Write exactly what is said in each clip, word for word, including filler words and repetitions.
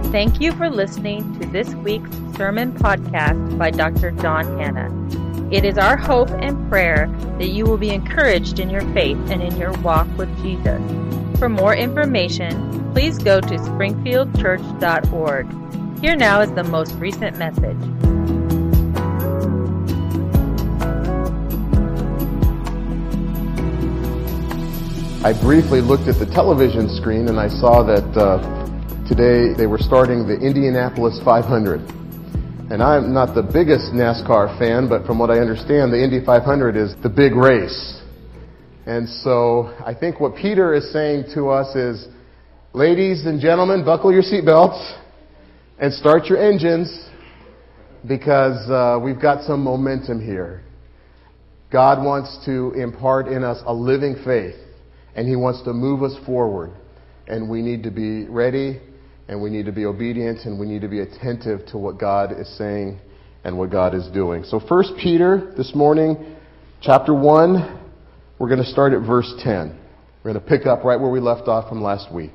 Thank you for listening to this week's sermon podcast by Doctor John Hanna. It is our hope and prayer that you will be encouraged in your faith and in your walk with Jesus. For more information, please go to springfield church dot org. Here now is the most recent message. I briefly looked at the television screen and I saw that uh, today they were starting the Indianapolis five hundred. And I'm not the biggest NASCAR fan, but from what I understand, the Indy five hundred is the big race. And so I think what Peter is saying to us is, ladies and gentlemen, buckle your seatbelts and start your engines, because uh, we've got some momentum here. God wants to impart in us a living faith, and He wants to move us forward. And we need to be ready, and we need to be obedient, and we need to be attentive to what God is saying and what God is doing. So First Peter this morning, chapter one, we're going to start at verse ten. We're going to pick up right where we left off from last week.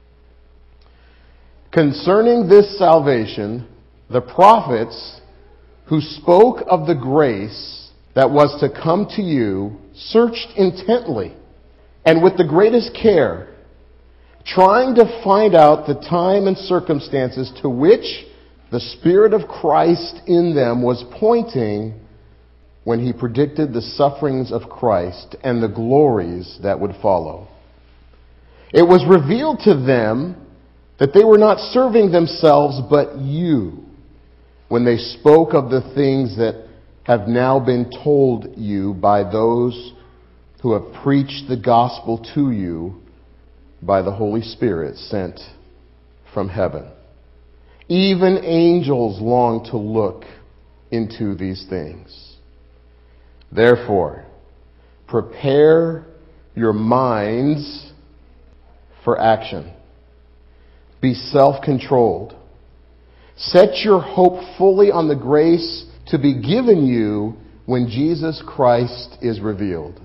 Concerning this salvation, the prophets who spoke of the grace that was to come to you searched intently and with the greatest care, trying to find out the time and circumstances to which the Spirit of Christ in them was pointing when He predicted the sufferings of Christ and the glories that would follow. It was revealed to them that they were not serving themselves but you when they spoke of the things that have now been told you by those who have preached the gospel to you by the Holy Spirit sent from heaven. Even angels long to look into these things. Therefore, prepare your minds for action. Be self-controlled. Set your hope fully on the grace to be given you when Jesus Christ is revealed.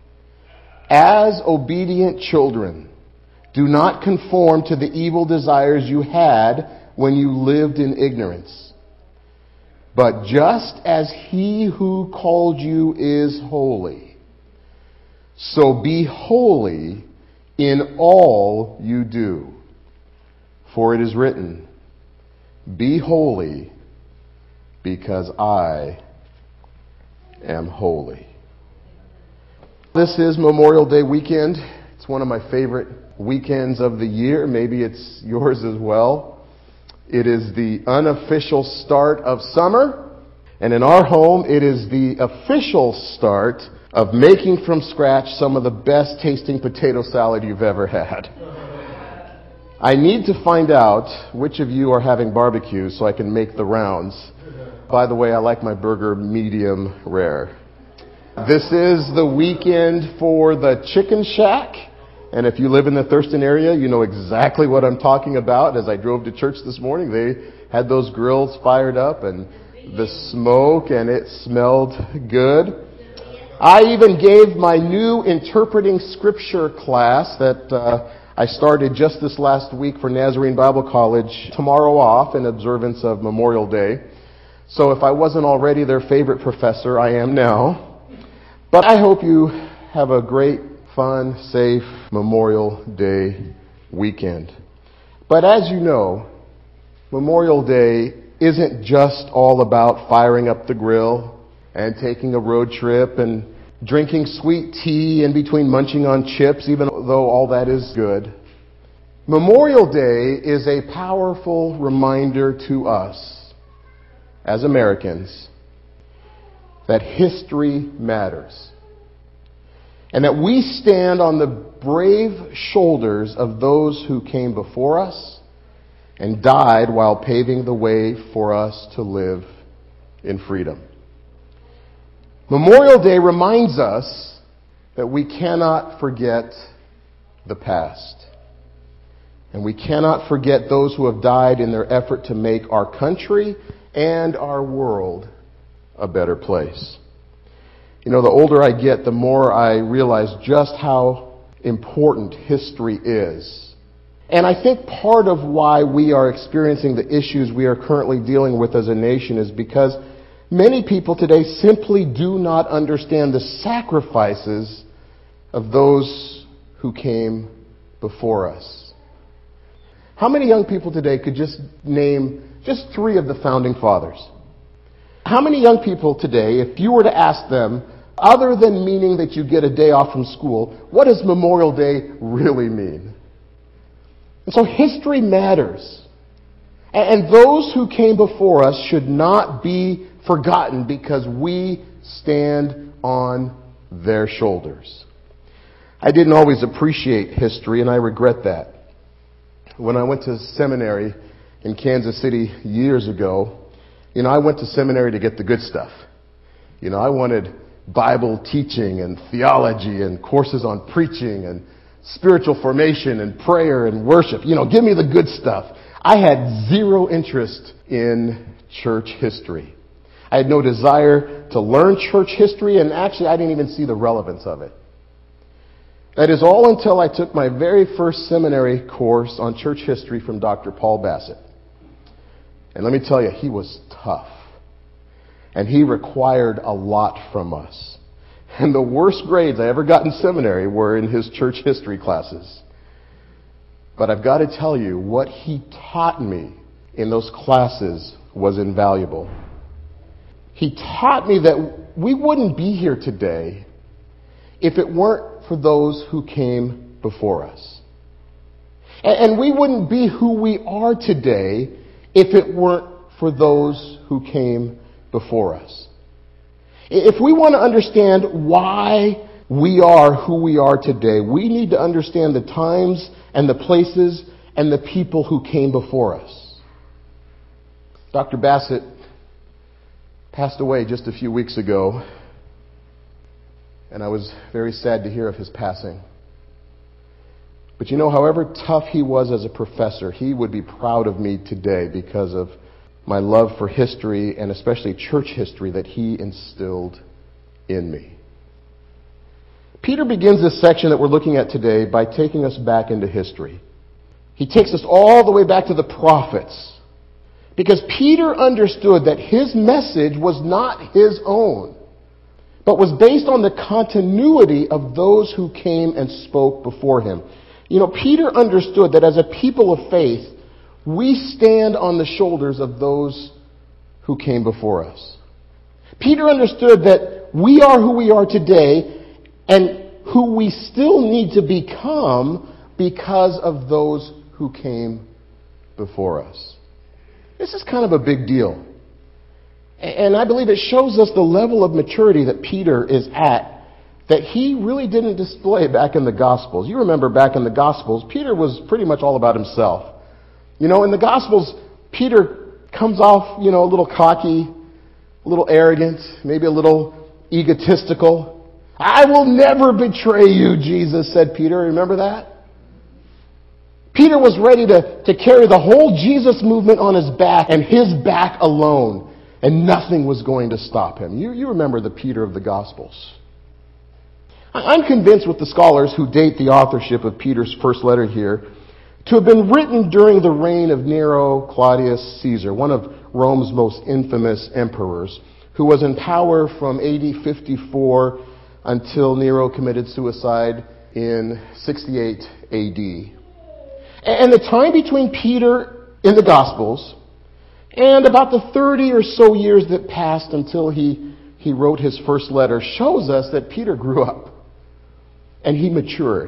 As obedient children, do not conform to the evil desires you had when you lived in ignorance. But just as He who called you is holy, so be holy in all you do. For it is written, be holy, because I am holy. This is Memorial Day weekend. It's one of my favorite weekends of the year. Maybe it's yours as well. It is the unofficial start of summer. And in our home, it is the official start of making from scratch some of the best tasting potato salad you've ever had. I need to find out which of you are having barbecue so I can make the rounds. By the way, I like my burger medium rare. This is the weekend for the Chicken Shack. And if you live in the Thurston area, you know exactly what I'm talking about. As I drove to church this morning, they had those grills fired up and the smoke, and it smelled good. I even gave my new interpreting scripture class that uh, I started just this last week for Nazarene Bible College tomorrow off in observance of Memorial Day. So if I wasn't already their favorite professor, I am now. But I hope you have a great, fun, safe Memorial Day weekend. But as you know, Memorial Day isn't just all about firing up the grill and taking a road trip and drinking sweet tea in between munching on chips, even though all that is good. Memorial Day is a powerful reminder to us as Americans that history matters, and that we stand on the brave shoulders of those who came before us and died while paving the way for us to live in freedom. Memorial Day reminds us that we cannot forget the past. And we cannot forget those who have died in their effort to make our country and our world a better place. You know, the older I get, the more I realize just how important history is And I think part of why we are experiencing the issues we are currently dealing with as a nation is because many people today simply do not understand the sacrifices of those who came before us. How many young people today could just name just three of the founding fathers? How many young people today, if you were to ask them, other than meaning that you get a day off from school, what does Memorial Day really mean? And so history matters. And those who came before us should not be forgotten because we stand on their shoulders. I didn't always appreciate history, and I regret that. When I went to seminary in Kansas City years ago, you know, I went to seminary to get the good stuff. You know, I wanted Bible teaching and theology and courses on preaching and spiritual formation and prayer and worship. You know, give me the good stuff. I had zero interest in church history. I had no desire to learn church history, and actually I didn't even see the relevance of it. That is all until I took my very first seminary course on church history from Doctor Paul Bassett. And let me tell you, he was tough. And he required a lot from us. And the worst grades I ever got in seminary were in his church history classes. But I've got to tell you, what he taught me in those classes was invaluable. He taught me that we wouldn't be here today if it weren't for those who came before us. And we wouldn't be who we are today if it weren't for those who came before us. If we want to understand why we are who we are today, we need to understand the times and the places and the people who came before us. Doctor Bassett passed away just a few weeks ago, and I was very sad to hear of his passing. But you know, however tough he was as a professor, he would be proud of me today because of my love for history and especially church history that he instilled in me. Peter begins this section that we're looking at today by taking us back into history. He takes us all the way back to the prophets because Peter understood that his message was not his own, but was based on the continuity of those who came and spoke before him. You know, Peter understood that as a people of faith, we stand on the shoulders of those who came before us. Peter understood that we are who we are today and who we still need to become because of those who came before us. This is kind of a big deal. And I believe it shows us the level of maturity that Peter is at that he really didn't display back in the Gospels. You remember back in the Gospels, Peter was pretty much all about himself. You know, in the Gospels, Peter comes off, you know, a little cocky, a little arrogant, maybe a little egotistical. I will never betray you, Jesus, said Peter. Remember that? Peter was ready to, to carry the whole Jesus movement on his back and his back alone, and nothing was going to stop him. You, you remember the Peter of the Gospels. I'm convinced with the scholars who date the authorship of Peter's first letter here to have been written during the reign of Nero Claudius Caesar, one of Rome's most infamous emperors, who was in power from A D fifty-four until Nero committed suicide in sixty-eight A D. And the time between Peter in the Gospels and about the thirty or so years that passed until he, he wrote his first letter shows us that Peter grew up. And he matured.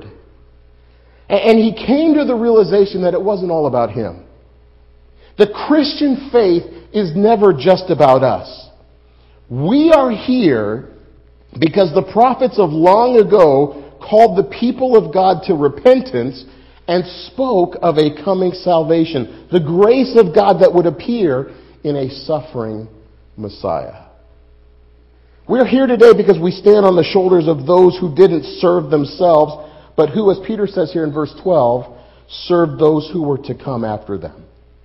And he came to the realization that it wasn't all about him. The Christian faith is never just about us. We are here because the prophets of long ago called the people of God to repentance and spoke of a coming salvation, the grace of God that would appear in a suffering Messiah. We're here today because we stand on the shoulders of those who didn't serve themselves, but who, as Peter says here in verse twelve, served those who were to come after them.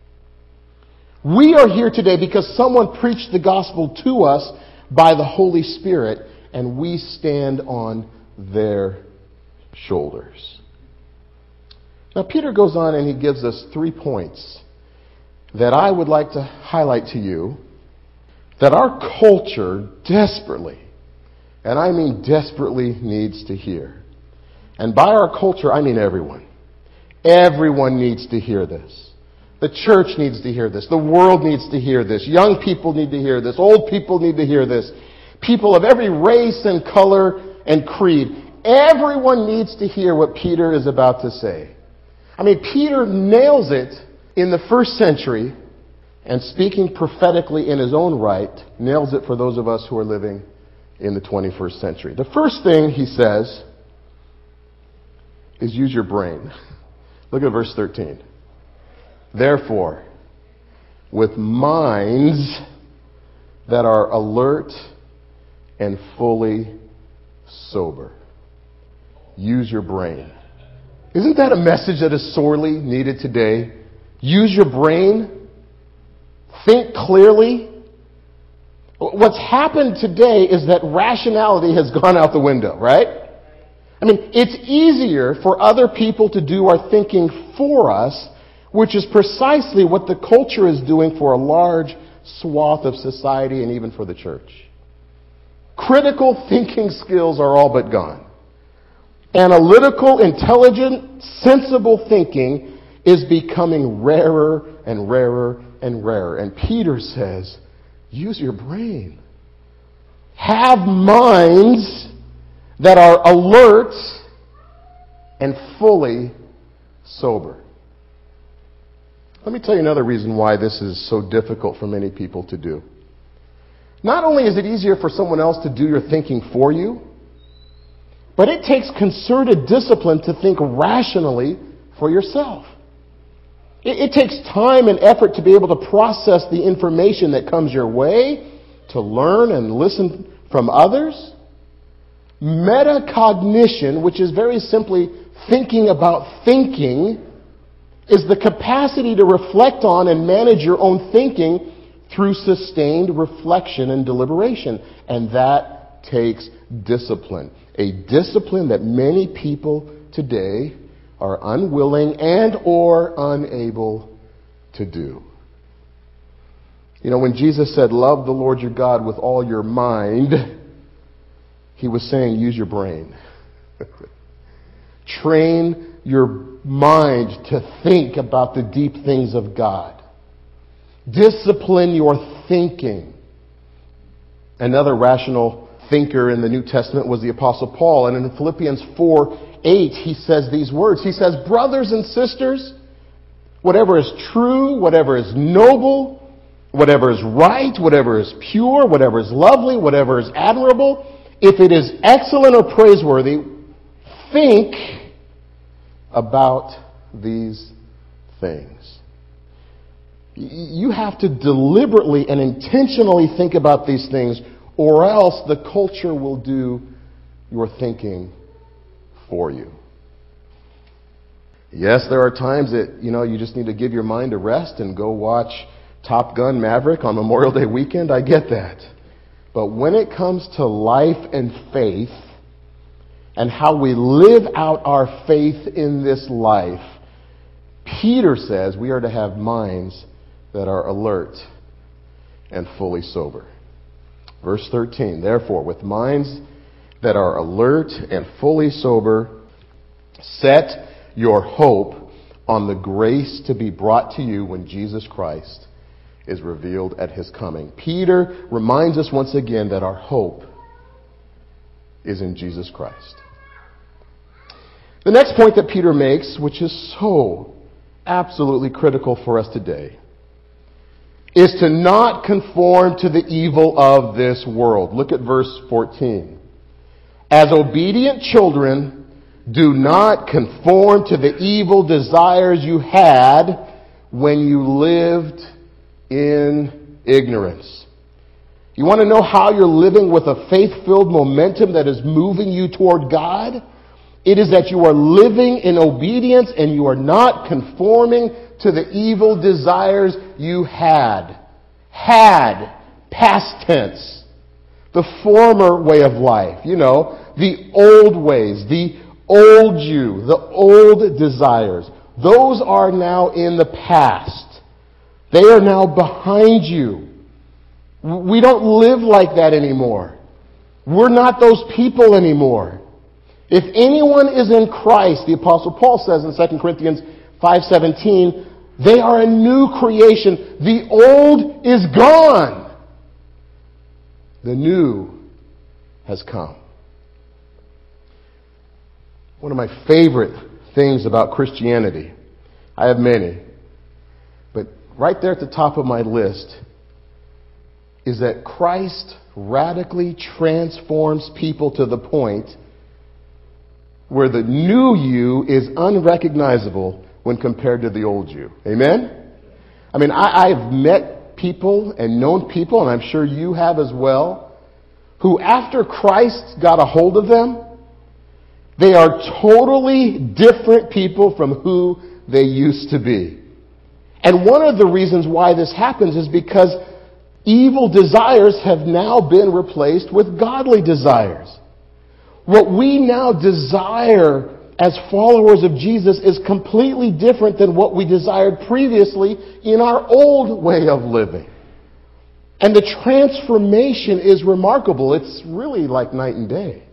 We are here today because someone preached the gospel to us by the Holy Spirit, and we stand on their shoulders. Now, Peter goes on and he gives us three points that I would like to highlight to you that our culture desperately, and I mean desperately, needs to hear. And by our culture, I mean everyone. Everyone needs to hear this. The church needs to hear this. The world needs to hear this. Young people need to hear this. Old people need to hear this. People of every race and color and creed. Everyone needs to hear what Peter is about to say. I mean, Peter nails it in the first century, and speaking prophetically in his own right, nails it for those of us who are living in the twenty-first century. The first thing he says is use your brain. Look at verse thirteen. Therefore, with minds that are alert and fully sober. Use your brain. Isn't that a message that is sorely needed today? Use your brain. Think clearly. What's happened today is that rationality has gone out the window, right? I mean, it's easier for other people to do our thinking for us, which is precisely what the culture is doing for a large swath of society and even for the church. Critical thinking skills are all but gone. Analytical, intelligent, sensible thinking is becoming rarer and rarer and rarer. And Peter says, use your brain. Have minds that are alert and fully sober. Let me tell you another reason why this is so difficult for many people to do. Not only is it easier for someone else to do your thinking for you, but it takes concerted discipline to think rationally for yourself. It, it takes time and effort to be able to process the information that comes your way, to learn and listen from others. Metacognition, which is very simply thinking about thinking, is the capacity to reflect on and manage your own thinking through sustained reflection and deliberation. And that takes discipline. A discipline that many people today are unwilling and or unable to do. You know, when Jesus said, love the Lord your God with all your mind, he was saying, use your brain. Train your mind to think about the deep things of God. Discipline your thinking. Another rational thinker in the New Testament was the Apostle Paul. And in Philippians four eight, he says these words. He says, brothers and sisters, whatever is true, whatever is noble, whatever is right, whatever is pure, whatever is lovely, whatever is admirable, if it is excellent or praiseworthy, think about these things. You have to deliberately and intentionally think about these things, or else the culture will do your thinking for you. Yes, there are times that, you know, you just need to give your mind a rest and go watch Top Gun Maverick on Memorial Day weekend. I get that. But when it comes to life and faith and how we live out our faith in this life, Peter says we are to have minds that are alert and fully sober. Verse thirteen, therefore, with minds that are alert and fully sober, set your hope on the grace to be brought to you when Jesus Christ is revealed at his coming. Peter reminds us once again that our hope is in Jesus Christ. The next point that Peter makes, which is so absolutely critical for us today, is to not conform to the evil of this world. Look at verse fourteen. As obedient children, do not conform to the evil desires you had when you lived in ignorance. You want to know how you're living with a faith-filled momentum that is moving you toward God? It is that you are living in obedience and you are not conforming to the evil desires you had. Had. Past tense. The former way of life. You know, the old ways, the old you, the old desires. those are now in the past. They are now behind you. We don't live like that anymore. We're not those people anymore. If anyone is in Christ, the Apostle Paul says in Second Corinthians five seventeen, they are a new creation. The old is gone. The new has come. One of my favorite things about Christianity, I have many, but right there at the top of my list is that Christ radically transforms people to the point where the new you is unrecognizable when compared to the old you. Amen? I mean, I, I've met people and known people, and I'm sure you have as well, who after Christ got a hold of them, they are totally different people from who they used to be. And one of the reasons why this happens is because evil desires have now been replaced with godly desires. What we now desire as followers of Jesus is completely different than what we desired previously in our old way of living. And the transformation is remarkable. It's really like night and day.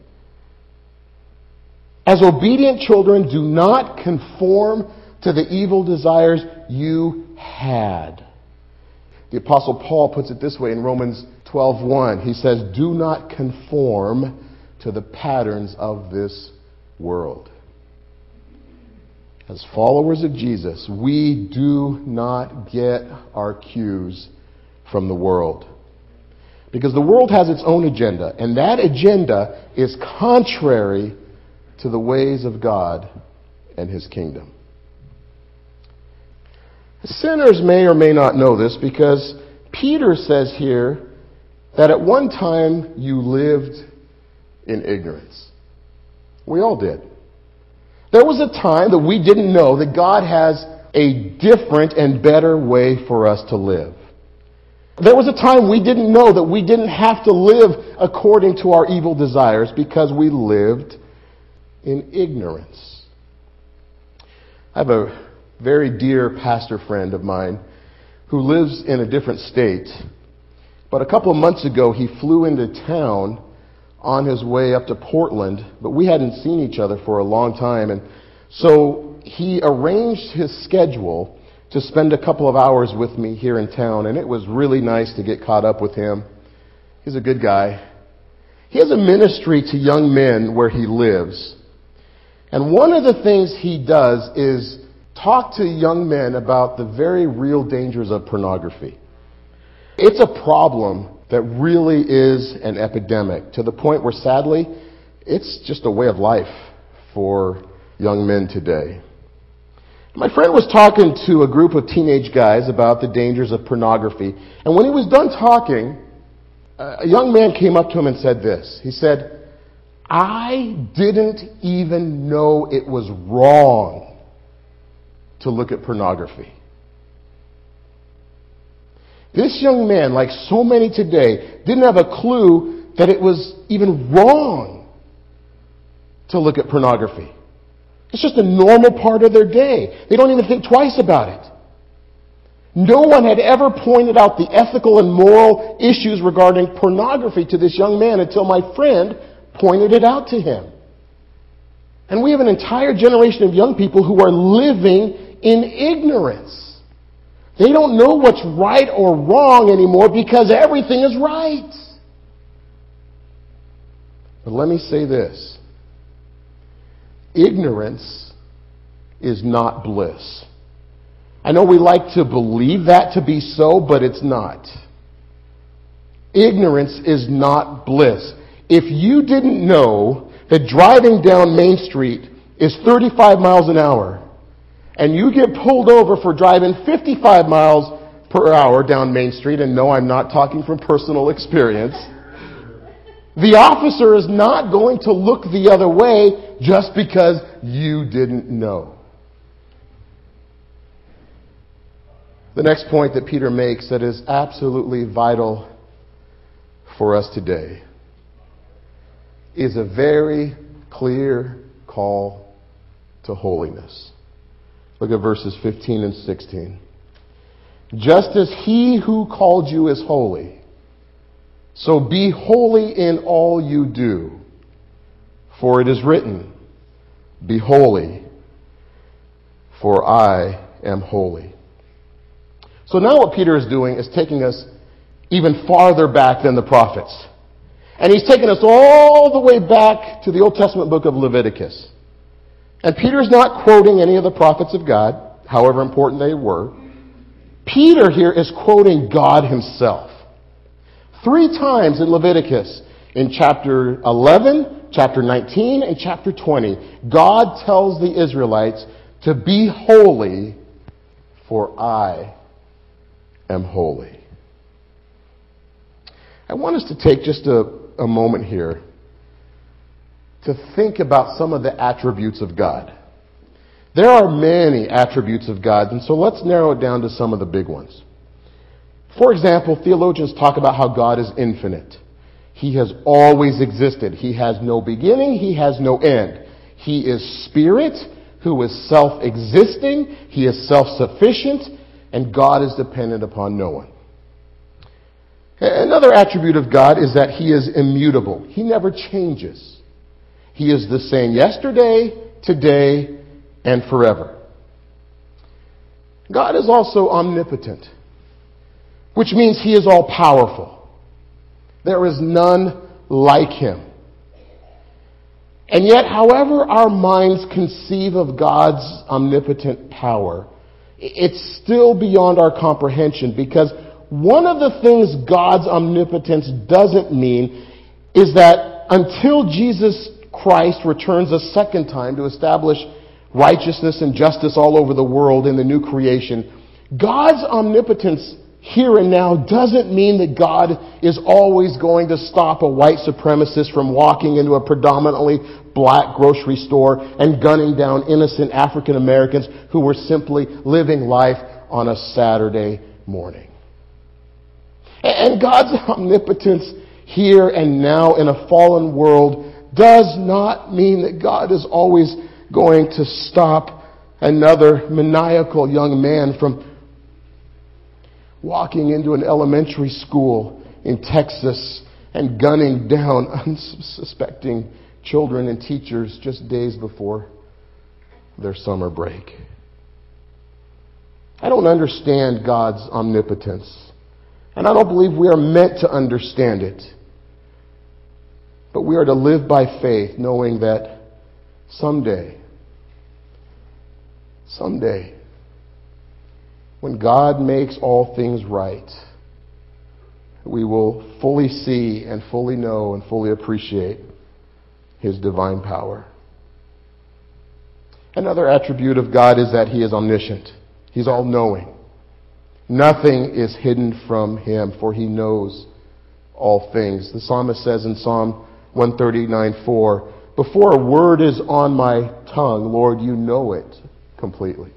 As obedient children, do not conform to the evil desires you had. The Apostle Paul puts it this way in Romans twelve one. He says, do not conform to the patterns of this world. As followers of Jesus, we do not get our cues from the world. Because the world has its own agenda, and that agenda is contrary to the ways of God and His kingdom. Sinners may or may not know this because Peter says here that at one time you lived in ignorance. We all did. There was a time that we didn't know that God has a different and better way for us to live. There was a time we didn't know that we didn't have to live according to our evil desires because we lived in ignorance. I have a very dear pastor friend of mine who lives in a different state. But a couple of months ago, he flew into town on his way up to Portland, but we hadn't seen each other for a long time. And so he arranged his schedule to spend a couple of hours with me here in town, and it was really nice to get caught up with him. He's a good guy. He has a ministry to young men where he lives. And one of the things he does is talk to young men about the very real dangers of pornography. It's a problem that really is an epidemic, to the point where, sadly, it's just a way of life for young men today. My friend was talking to a group of teenage guys about the dangers of pornography, and when he was done talking, a young man came up to him and said this. He said, I didn't even know it was wrong to look at pornography. This young man, like so many today, didn't have a clue that it was even wrong to look at pornography. It's just a normal part of their day. They don't even think twice about it. No one had ever pointed out the ethical and moral issues regarding pornography to this young man until my friend pointed it out to him. And we have an entire generation of young people who are living in ignorance. They don't know what's right or wrong anymore because everything is right. But let me say this. Ignorance is not bliss. I know we like to believe that to be so, but it's not. Ignorance is not bliss. If you didn't know that driving down Main Street is thirty-five miles an hour, and you get pulled over for driving fifty-five miles per hour down Main Street, and no, I'm not talking from personal experience, the officer is not going to look the other way just because you didn't know. The next point that Peter makes that is absolutely vital for us today is a very clear call to holiness. Look at verses fifteen and sixteen. Just as he who called you is holy, so be holy in all you do. For it is written, be holy, for I am holy. So now what Peter is doing is taking us even farther back than the prophets. And he's taken us all the way back to the Old Testament book of Leviticus. And Peter's not quoting any of the prophets of God, however important they were. Peter here is quoting God himself. Three times in Leviticus, in chapter eleven, chapter nineteen, and chapter twenty, God tells the Israelites to be holy, for I am holy. I want us to take just a, a moment here to think about some of the attributes of God. There are many attributes of God, and so let's narrow it down to some of the big ones. For example, theologians talk about how God is infinite. He has always existed. He has no beginning. He has no end. He is spirit who is self-existing. He is self-sufficient, and God is dependent upon no one. Another attribute of God is that He is immutable. He never changes. He is the same yesterday, today, and forever. God is also omnipotent, which means He is all-powerful. There is none like Him. And yet, however our minds conceive of God's omnipotent power, it's still beyond our comprehension, because one of the things God's omnipotence doesn't mean is that until Jesus Christ returns a second time to establish righteousness and justice all over the world in the new creation, God's omnipotence here and now doesn't mean that God is always going to stop a white supremacist from walking into a predominantly black grocery store and gunning down innocent African Americans who were simply living life on a Saturday morning. And God's omnipotence here and now in a fallen world does not mean that God is always going to stop another maniacal young man from walking into an elementary school in Texas and gunning down unsuspecting children and teachers just days before their summer break. I don't understand God's omnipotence. And I don't believe we are meant to understand it. But we are to live by faith, knowing that someday, someday, when God makes all things right, we will fully see and fully know and fully appreciate His divine power. Another attribute of God is that He is omniscient. He's all-knowing. Nothing is hidden from Him, for He knows all things. The psalmist says in Psalm one thirty-nine four, before a word is on my tongue, Lord, you know it completely.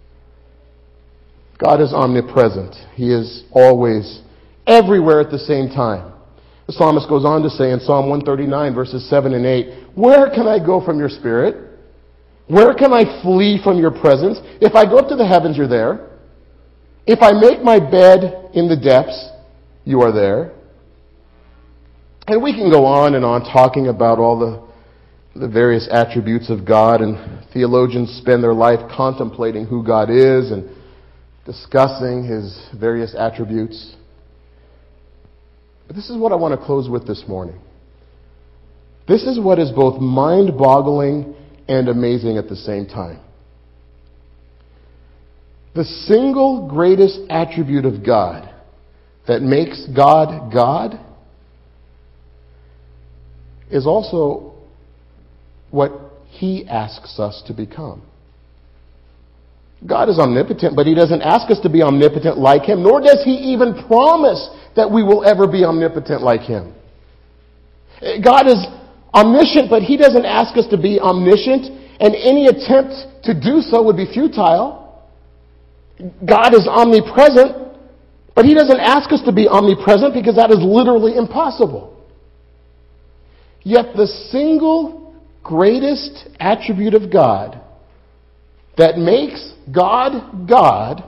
God is omnipresent. He is always everywhere at the same time. The psalmist goes on to say in Psalm one thirty-nine, verses seven and eight, where can I go from your spirit? Where can I flee from your presence? If I go up to the heavens, you're there. If I make my bed in the depths, you are there. And we can go on and on talking about all the, the various attributes of God, and theologians spend their life contemplating who God is and discussing His various attributes. But this is what I want to close with this morning. This is what is both mind-boggling and amazing at the same time. The single greatest attribute of God that makes God God is also what He asks us to become. God is omnipotent, but He doesn't ask us to be omnipotent like Him, nor does He even promise that we will ever be omnipotent like Him. God is omniscient, but He doesn't ask us to be omniscient, and any attempt to do so would be futile. God is omnipresent, but He doesn't ask us to be omnipresent because that is literally impossible. Yet the single greatest attribute of God that makes God God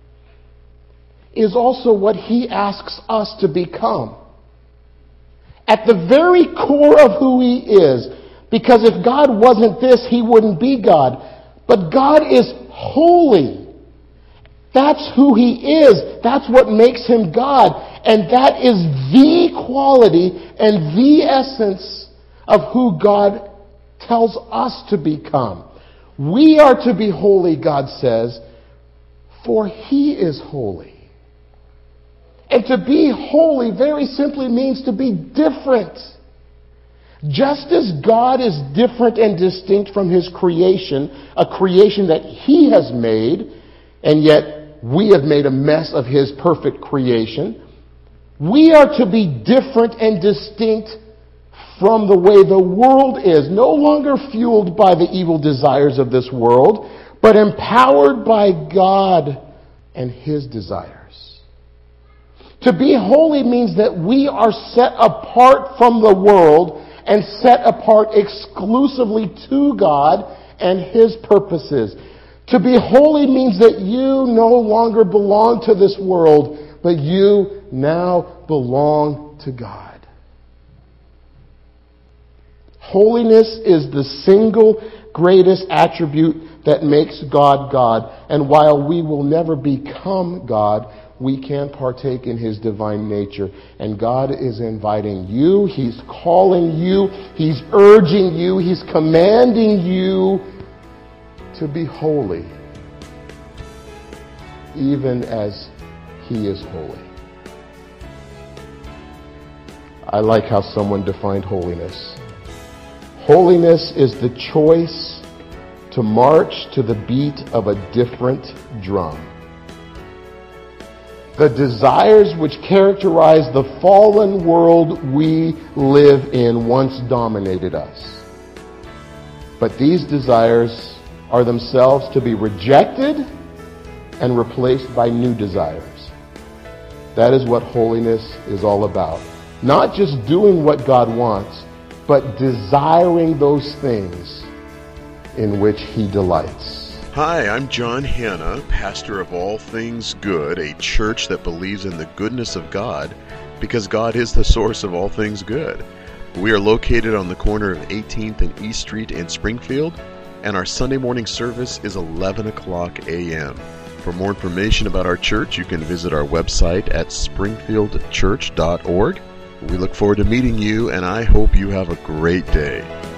is also what he asks us to become. At the very core of who he is, because if God wasn't this, he wouldn't be God. But God is holy. That's who he is. That's what makes him God. And that is the quality and the essence of who God tells us to become. We are to be holy, God says, for he is holy. And to be holy very simply means to be different. Just as God is different and distinct from his creation, a creation that he has made, and yet we have made a mess of his perfect creation, we are to be different and distinct from the way the world is, no longer fueled by the evil desires of this world, but empowered by God and his desires. To be holy means that we are set apart from the world and set apart exclusively to God and his purposes. To be holy means that you no longer belong to this world, but you now belong to God. Holiness is the single greatest attribute that makes God God. And while we will never become God, we can partake in his divine nature. And God is inviting you, he's calling you, he's urging you, he's commanding you to be holy, even as he is holy. I like how someone defined holiness. Holiness is the choice to march to the beat of a different drum. The desires which characterize the fallen world we live in once dominated us. But these desires are themselves to be rejected and replaced by new desires. That is what holiness is all about. Not just doing what God wants, but desiring those things in which he delights. Hi, I'm John Hanna, pastor of All Things Good, a church that believes in the goodness of God because God is the source of all things good. We are located on the corner of eighteenth and East Street in Springfield, and our Sunday morning service is eleven o'clock a.m. For more information about our church, you can visit our website at springfield church dot org. We look forward to meeting you, and I hope you have a great day.